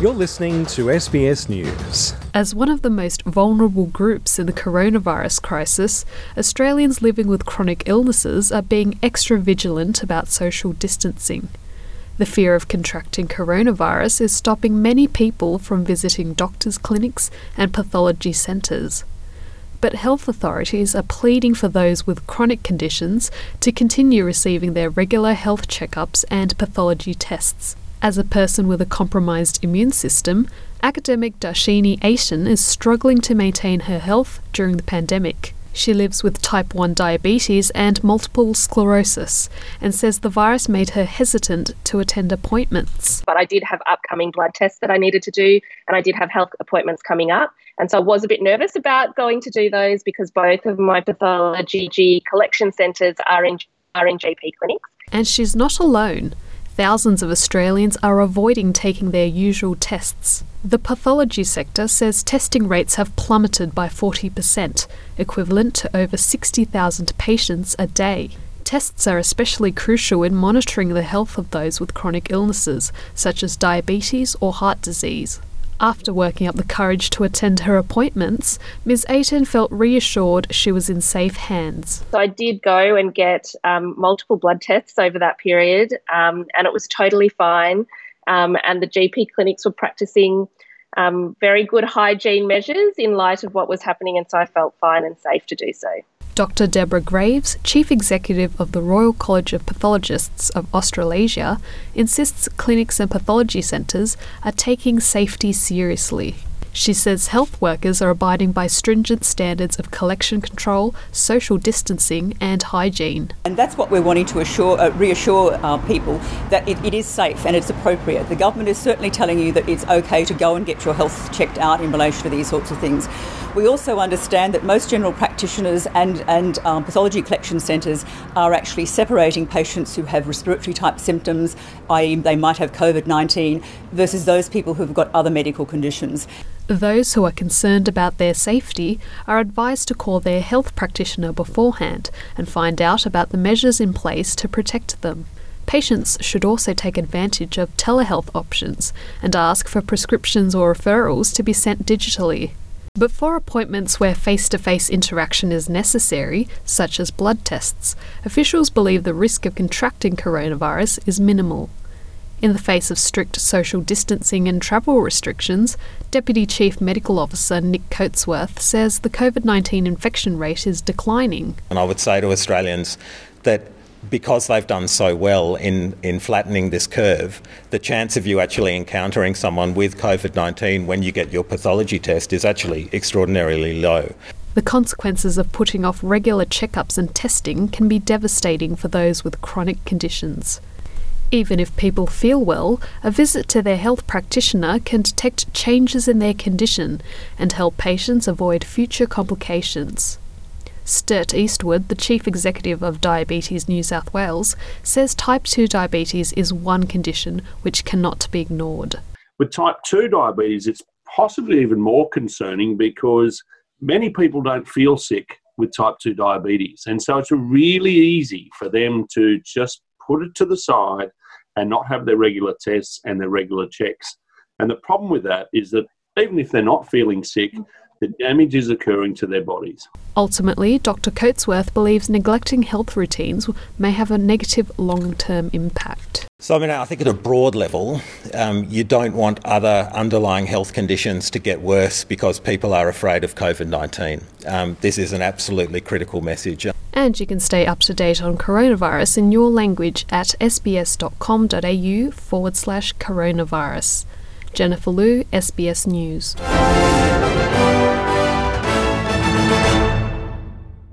You're listening to SBS News. As one of the most vulnerable groups in the coronavirus crisis, Australians living with chronic illnesses are being extra vigilant about social distancing. The fear of contracting coronavirus is stopping many people from visiting doctors' clinics and pathology centres. But health authorities are pleading for those with chronic conditions to continue receiving their regular health checkups and pathology tests. As a person with a compromised immune system, academic Darshini Aitan is struggling to maintain her health during the pandemic. She lives with type 1 diabetes and multiple sclerosis and says the virus made her hesitant to attend appointments. But I did have upcoming blood tests that I needed to do, and I did have health appointments coming up. And so I was a bit nervous about going to do those because both of my pathology collection centres are in GP clinics. And she's not alone. Thousands of Australians are avoiding taking their usual tests. The pathology sector says testing rates have plummeted by 40%, equivalent to over 60,000 patients a day. Tests are especially crucial in monitoring the health of those with chronic illnesses, such as diabetes or heart disease. After working up the courage to attend her appointments, Ms. Aitan felt reassured she was in safe hands. So I did go and get multiple blood tests over that period, and it was totally fine. And the GP clinics were practicing very good hygiene measures in light of what was happening, and so I felt fine and safe to do so. Dr. Deborah Graves, Chief Executive of the Royal College of Pathologists of Australasia, insists clinics and pathology centres are taking safety seriously. She says health workers are abiding by stringent standards of collection control, social distancing and hygiene. And that's what we're wanting to reassure people, that it is safe and it's appropriate. The government is certainly telling you that it's okay to go and get your health checked out in relation to these sorts of things. We also understand that most general practitioners and pathology collection centres are actually separating patients who have respiratory type symptoms, i.e. they might have COVID-19, versus those people who've got other medical conditions. Those who are concerned about their safety are advised to call their health practitioner beforehand and find out about the measures in place to protect them. Patients should also take advantage of telehealth options and ask for prescriptions or referrals to be sent digitally. But for appointments where face-to-face interaction is necessary, such as blood tests, officials believe the risk of contracting coronavirus is minimal. In the face of strict social distancing and travel restrictions, Deputy Chief Medical Officer Nick Coatsworth says the COVID-19 infection rate is declining. And I would say to Australians that because they've done so well in flattening this curve, the chance of you actually encountering someone with COVID-19 when you get your pathology test is actually extraordinarily low. The consequences of putting off regular checkups and testing can be devastating for those with chronic conditions. Even if people feel well, a visit to their health practitioner can detect changes in their condition and help patients avoid future complications. Sturt Eastwood, the Chief Executive of Diabetes New South Wales, says type 2 diabetes is one condition which cannot be ignored. With type 2 diabetes, it's possibly even more concerning because many people don't feel sick with type 2 diabetes. And so it's really easy for them to just put it to the side and not have their regular tests and their regular checks. And the problem with that is that even if they're not feeling sick, the damage is occurring to their bodies. Ultimately, Dr. Coatsworth believes neglecting health routines may have a negative long-term impact. So, I think at a broad level, you don't want other underlying health conditions to get worse because people are afraid of COVID-19. This is an absolutely critical message. And you can stay up to date on coronavirus in your language at sbs.com.au/coronavirus. Jennifer Liu, SBS News.